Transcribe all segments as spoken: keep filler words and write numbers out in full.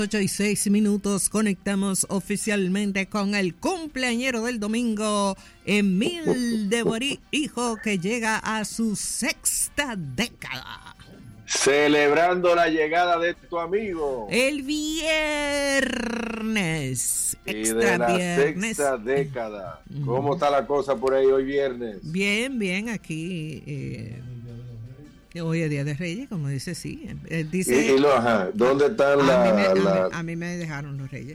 ocho y seis minutos, conectamos oficialmente con el cumpleañero del domingo, Emil de Borí, hijo, que llega a su sexta década. Celebrando la llegada de tu amigo. El viernes. Y Extra de la viernes. sexta década. ¿Cómo está la cosa por ahí hoy viernes? Bien, bien, aquí. Eh, hoy es Día de Reyes, como dice, sí. Eh, dice, y, y lo, ajá, ¿dónde están a, la, mí me, la... A, mí, a mí me dejaron los Reyes.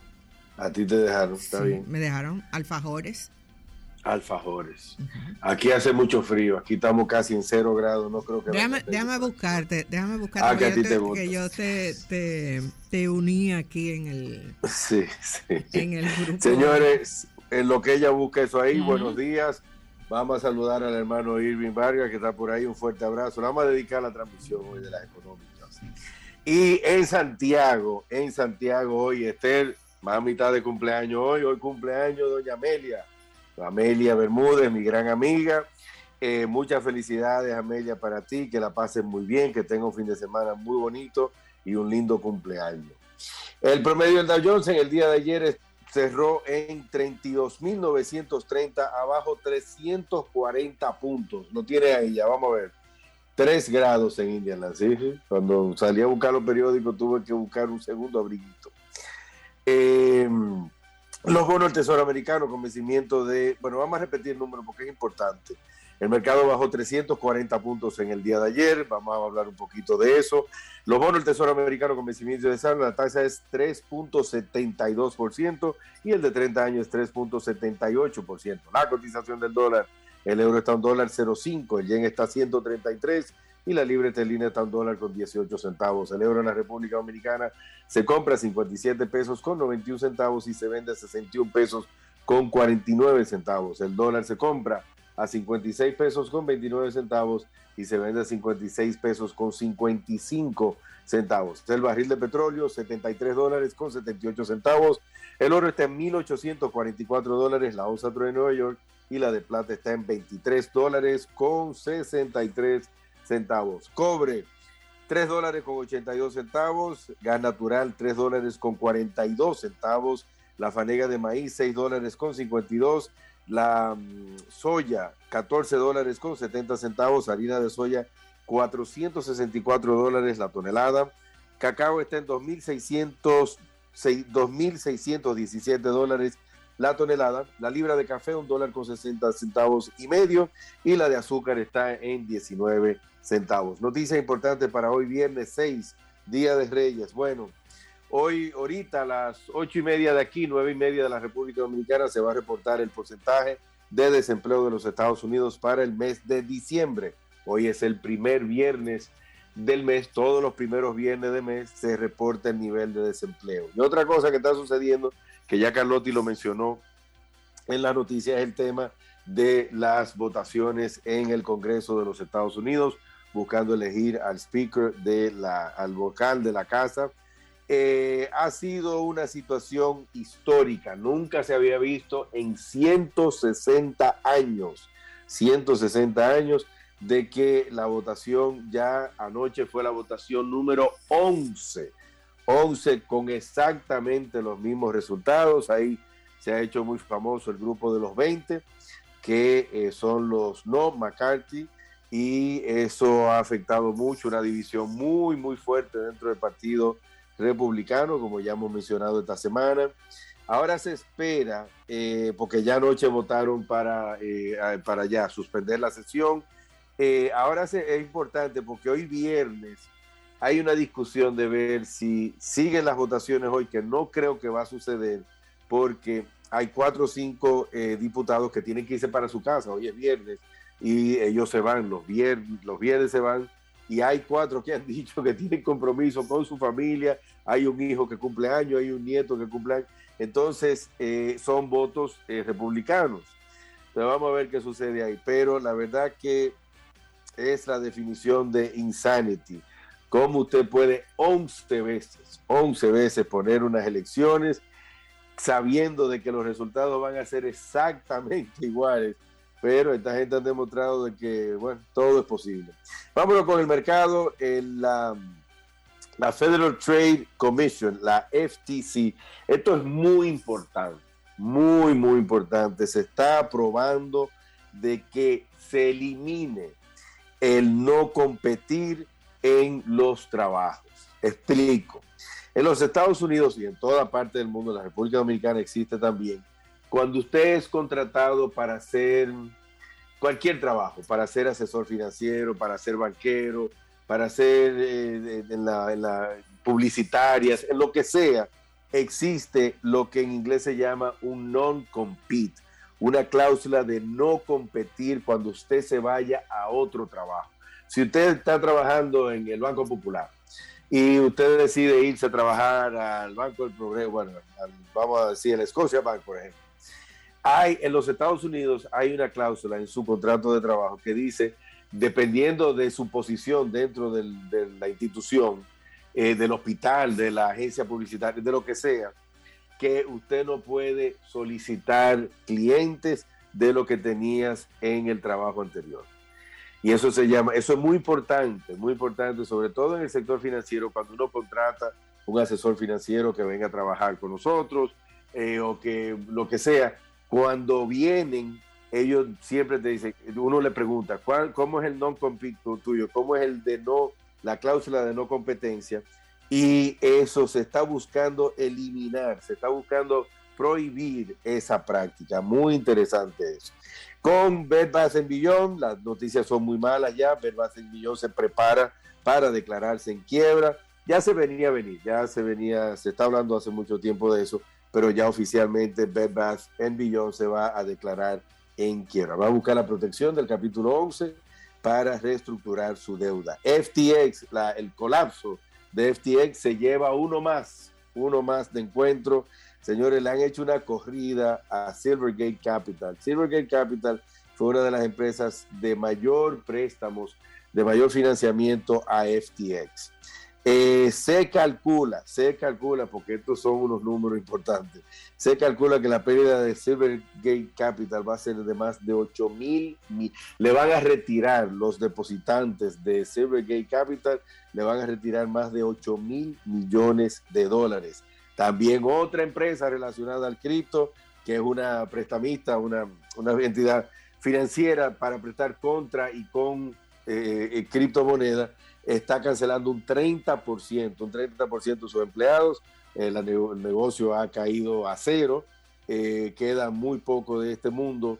A ti te dejaron, está Sí, bien. me dejaron alfajores. Alfajores. Uh-huh. Aquí hace mucho frío, aquí estamos casi en cero grados, no creo que... Déjame, déjame buscarte, déjame buscarte. Ah, que a ti te, te gusta. Que yo te, te, te uní aquí en el... Sí, sí. En el grupo. Señores, en lo que ella busca eso ahí, Uh-huh. Buenos días. Vamos a saludar al hermano Irving Vargas, que está por ahí, un fuerte abrazo. Vamos a dedicar la transmisión hoy de las económicas. Y en Santiago, en Santiago hoy, Esther, mami está de cumpleaños hoy, hoy cumpleaños doña Amelia. Amelia Bermúdez, mi gran amiga. Eh, muchas felicidades, Amelia, para ti, que la pases muy bien, que tenga un fin de semana muy bonito y un lindo cumpleaños. El promedio del Dow Jones en el día de ayer cerró en treinta y dos mil novecientos treinta, abajo trescientos cuarenta puntos. Lo tiene ahí, ya vamos a ver. tres grados en Indiana, ¿sí? Cuando salí a buscar los periódicos tuve que buscar un segundo abriguito. Eh... Los bonos del Tesoro Americano con vencimiento de... Bueno, vamos a repetir el número porque es importante. El mercado bajó trescientos cuarenta puntos en el día de ayer. Vamos a hablar un poquito de eso. Los bonos del Tesoro Americano con vencimiento de saldo, la tasa es tres punto setenta y dos por ciento y el de treinta años es tres punto setenta y ocho por ciento. La cotización del dólar, el euro está a un dólar cero punto cinco, el yen está a ciento treinta y tres y la libra esterlina está a un dólar con dieciocho centavos. El euro en la República Dominicana se compra a cincuenta y siete pesos con noventa y uno centavos y se vende a sesenta y uno pesos con cuarenta y nueve centavos. El dólar se compra a cincuenta y seis pesos con veintinueve centavos y se vende a cincuenta y seis pesos con cincuenta y cinco centavos. El barril de petróleo, setenta y tres dólares con setenta y ocho centavos. El oro está en mil ochocientos cuarenta y cuatro dólares, la onza de Nueva York, y la de plata está en veintitrés dólares con sesenta y tres centavos. Cobre, tres dólares con ochenta y dos centavos. Gas natural, tres dólares con cuarenta y dos centavos. La fanega de maíz, seis dólares con cincuenta y dos. La um, soya, catorce dólares con setenta centavos. Harina de soya, cuatrocientos sesenta y cuatro dólares la tonelada. Cacao está en dos mil seiscientos diecisiete dólares la tonelada. La libra de café, un dólar con sesenta centavos y medio. Y la de azúcar está en diecinueve centavos. Noticia importante para hoy, viernes seis, Día de Reyes. Bueno, hoy, ahorita a las ocho y media de aquí, nueve y media de la República Dominicana, se va a reportar el porcentaje de desempleo de los Estados Unidos para el mes de diciembre. Hoy es el primer viernes del mes. Todos los primeros viernes de mes se reporta el nivel de desempleo. Y otra cosa que está sucediendo, que ya Carlotti lo mencionó en la noticia, es el tema de las votaciones en el Congreso de los Estados Unidos, buscando elegir al speaker, de la, al vocal de la casa. Eh, ha sido una situación histórica, nunca se había visto en ciento sesenta años, ciento sesenta años de que la votación, ya anoche fue la votación número once, once con exactamente los mismos resultados. Ahí se ha hecho muy famoso el grupo de los veinte, que eh, son los no McCarthy, y eso ha afectado mucho, una división muy, muy fuerte dentro del partido republicano, como ya hemos mencionado esta semana. Ahora se espera, eh, porque ya anoche votaron para, eh, para ya suspender la sesión. Eh, ahora se, es importante porque hoy viernes hay una discusión de ver si siguen las votaciones hoy, que no creo que va a suceder, porque hay cuatro o cinco eh, diputados que tienen que irse para su casa. Hoy es viernes y ellos se van, los viernes, los viernes se van, y hay cuatro que han dicho que tienen compromiso con su familia. Hay un hijo que cumple años, hay un nieto que cumple años. Entonces eh, son votos eh, republicanos. Pero vamos a ver qué sucede ahí. Pero la verdad que es la definición de insanity. ¿Cómo usted puede once veces, once veces poner unas elecciones sabiendo de que los resultados van a ser exactamente iguales? Pero esta gente ha demostrado de que, bueno, todo es posible. Vámonos con el mercado. El, la, la Federal Trade Commission, la F T C. Esto es muy importante, muy, muy importante. Se está aprobando de que se elimine el no competir en los trabajos. Explico. En los Estados Unidos y en toda parte del mundo, en la República Dominicana existe también, cuando usted es contratado para hacer cualquier trabajo, para ser asesor financiero, para ser banquero, para ser eh, en, la, en la publicitarias, en lo que sea, existe lo que en inglés se llama un non-compete, una cláusula de no competir cuando usted se vaya a otro trabajo. Si usted está trabajando en el Banco Popular y usted decide irse a trabajar al Banco del Progreso, bueno, al, vamos a decir el Scotia Bank, por ejemplo, hay en los Estados Unidos hay una cláusula en su contrato de trabajo que dice, dependiendo de su posición dentro del, de la institución, eh, del hospital, de la agencia publicitaria, de lo que sea, que usted no puede solicitar clientes de lo que tenías en el trabajo anterior. Y eso se llama, eso es muy importante, muy importante, sobre todo en el sector financiero, cuando uno contrata un asesor financiero que venga a trabajar con nosotros, eh, o que lo que sea, cuando vienen, ellos siempre te dicen, uno le pregunta, ¿cuál, ¿cómo es el non-compete tuyo? ¿Cómo es el de no, la cláusula de no competencia? Y eso se está buscando eliminar, se está buscando prohibir esa práctica. Muy interesante eso. Con Bed Bath and Beyond, las noticias son muy malas ya. Bed Bath and Beyond se prepara para declararse en quiebra. Ya se venía a venir, ya se venía, se está hablando hace mucho tiempo de eso, pero ya oficialmente Bed Bath and Beyond se va a declarar en quiebra. Va a buscar la protección del capítulo once para reestructurar su deuda. F T X, la, el colapso de F T X se lleva uno más, uno más de encuentro. Señores, le han hecho una corrida a Silvergate Capital. Silvergate Capital fue una de las empresas de mayor préstamos, de mayor financiamiento a F T X. Eh, se calcula, se calcula, porque estos son unos números importantes, se calcula que la pérdida de Silvergate Capital va a ser de más de ocho mil, le van a retirar los depositantes de Silvergate Capital, le van a retirar más de ocho mil millones de dólares. También otra empresa relacionada al cripto, que es una prestamista, una, una entidad financiera para prestar contra y con eh, criptomonedas, está cancelando un treinta por ciento, un treinta por ciento de sus empleados. Eh, la, el negocio ha caído a cero, eh, queda muy poco de este mundo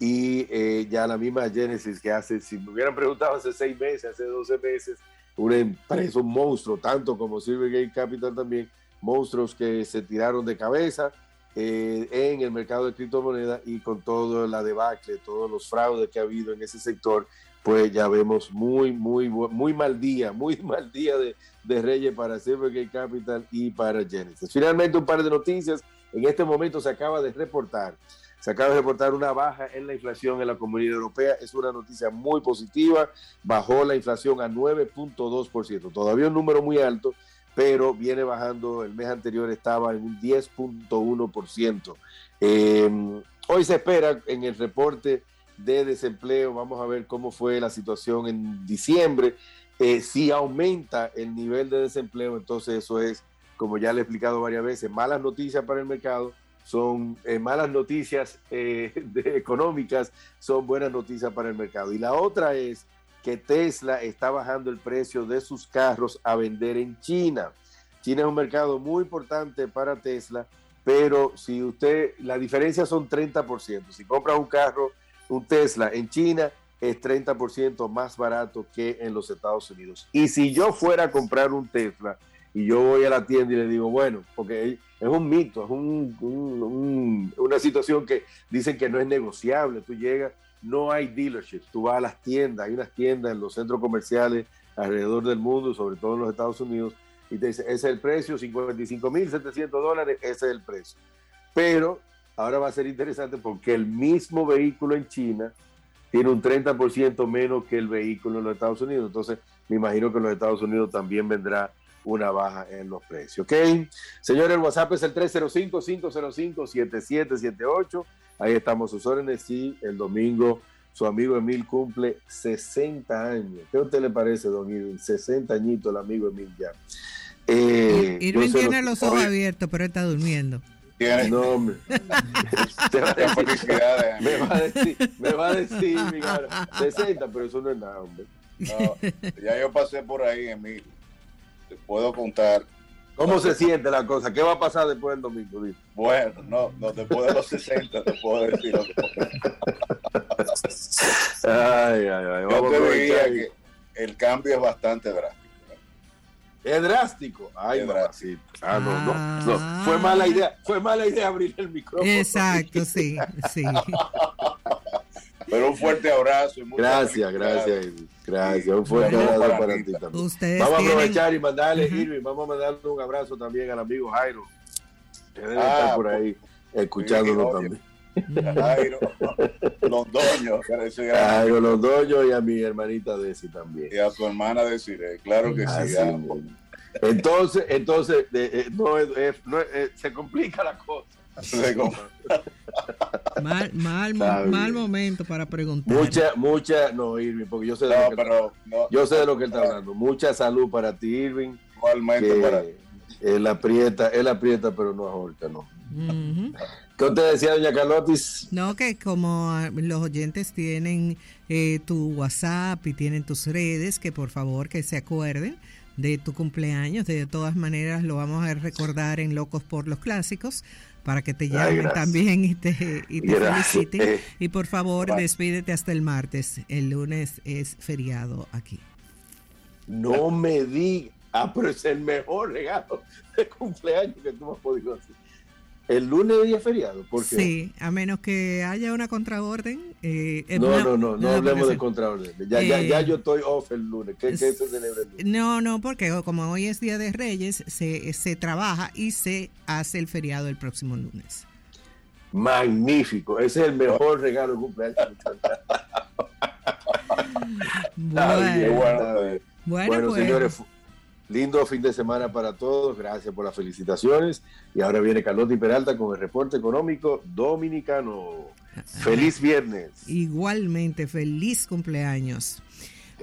y eh, ya la misma Genesis que hace, si me hubieran preguntado hace seis meses, hace doce meses, una empresa, un monstruo, tanto como Silvergate Capital también, monstruos que se tiraron de cabeza eh, en el mercado de criptomonedas y con toda la debacle, todos los fraudes que ha habido en ese sector, pues ya vemos muy, muy, muy mal día, muy mal día de, de Reyes para Silvergate Capital y para Genesis. Finalmente, un par de noticias. En este momento se acaba de reportar, se acaba de reportar una baja en la inflación en la Comunidad Europea. Es una noticia muy positiva. Bajó la inflación a nueve punto dos por ciento. Todavía un número muy alto, pero viene bajando. El mes anterior estaba en un diez punto uno por ciento. Eh, hoy se espera en el reporte de desempleo, vamos a ver cómo fue la situación en diciembre. Eh, si aumenta el nivel de desempleo, entonces eso es, como ya le he explicado varias veces, malas noticias para el mercado, son eh, malas noticias eh, de, económicas, son buenas noticias para el mercado. Y la otra es que Tesla está bajando el precio de sus carros a vender en China. China es un mercado muy importante para Tesla, pero si usted, la diferencia son treinta por ciento. Si compras un carro, un Tesla en China, es treinta por ciento más barato que en los Estados Unidos. Y si yo fuera a comprar un Tesla y yo voy a la tienda y le digo, bueno, porque es un mito, es un, un, un, una situación que dicen que no es negociable. Tú llegas, no hay dealerships, tú vas a las tiendas, hay unas tiendas en los centros comerciales alrededor del mundo, sobre todo en los Estados Unidos, y te dice, ese es el precio, cincuenta y cinco mil setecientos dólares, ese es el precio. Pero ahora va a ser interesante porque el mismo vehículo en China tiene un treinta por ciento menos que el vehículo en los Estados Unidos. Entonces, me imagino que en los Estados Unidos también vendrá una baja en los precios. ¿Ok? Señores, el WhatsApp es el tres cero cinco, cinco cero cinco, siete siete siete ocho. Ahí estamos sus órdenes. Sí, el domingo su amigo Emil cumple sesenta años. ¿Qué a usted le parece, don Emil? sesenta añitos el amigo Emil ya. Eh, Irving tiene lo, los ojos abiertos, pero está durmiendo. Tiene. No, hombre. Te va a decir, felicidades. Me va a decir, me va a decir, mira, sesenta, pero eso no es nada, hombre. No, ya yo pasé por ahí, Emilio. Te puedo contar. ¿Cómo se siente la cosa? ¿Qué va a pasar después del domingo? Dice? Bueno, no, no, después de los sesenta te puedo decir lo que Ay, ay, ay. Yo Vamos te a diría aprovechar. que el cambio es bastante drástico. Es drástico. Ay, Es mamacita. Ah, no, Ah. no, no. Fue mala idea. Fue mala idea abrir el micrófono. Exacto, sí, sí. Pero un fuerte abrazo. Y muchas Gracias, felicidades. gracias, Irving. Gracias. Un fuerte Saludos abrazo para para Anita. ti también. Ustedes Vamos a tienen- aprovechar y mandarle, Ujú. Irving, vamos a mandarle un abrazo también al amigo Jairo, que debe Ah, estar por ahí escuchándonos sí, oye. también. Jairo, Londoño, ese gran- Jairo Londoño y a mi hermanita Desi también. y a tu hermana deciré, claro que Así sí. ah, mismo. Entonces, entonces eh, eh, no, es- es- no es- eh, se complica la cosa. se com- Mal, mal, Está mo- mal bien. momento para preguntar. Mucha, mucha, no, Irving, porque yo sé de, No, lo, que, pero no, yo sé de lo que él está hablando. Mucha salud para ti, Irving, igualmente que para él aprieta, él aprieta, pero no ahorca, no. Ujú. ¿Qué usted decía, doña Carlotis? No, que como ah, los oyentes tienen eh, tu WhatsApp y tienen tus redes, que por favor que se acuerden de tu cumpleaños. De todas maneras lo vamos a recordar en Locos por los Clásicos para que te llamen gracias. también y te, y te Gracias. feliciten. Eh, Y por favor, gracias. despídete hasta el martes. El lunes es feriado aquí. No me digas. Ah, pero es el mejor regalo de cumpleaños que tú me has podido hacer. El lunes es día feriado, ¿por qué? Sí, a menos que haya una contraorden. Eh, eh, No, una- no, no, no porque hablemos de se- contraorden. Ya, ya, Eh, ya yo estoy off el lunes. ¿Qué, qué se celebra el lunes? No, no, porque como hoy es Día de Reyes, se, se trabaja y se hace el feriado el próximo lunes. Magnífico. Ese es el mejor regalo de cumpleaños. Está bien, Bueno, está bien. bueno, Bueno, pues, señores, fu- lindo fin de semana para todos. Gracias por las felicitaciones. Y ahora viene Carlota Peralta con el reporte económico dominicano. Feliz viernes. igualmente, feliz cumpleaños.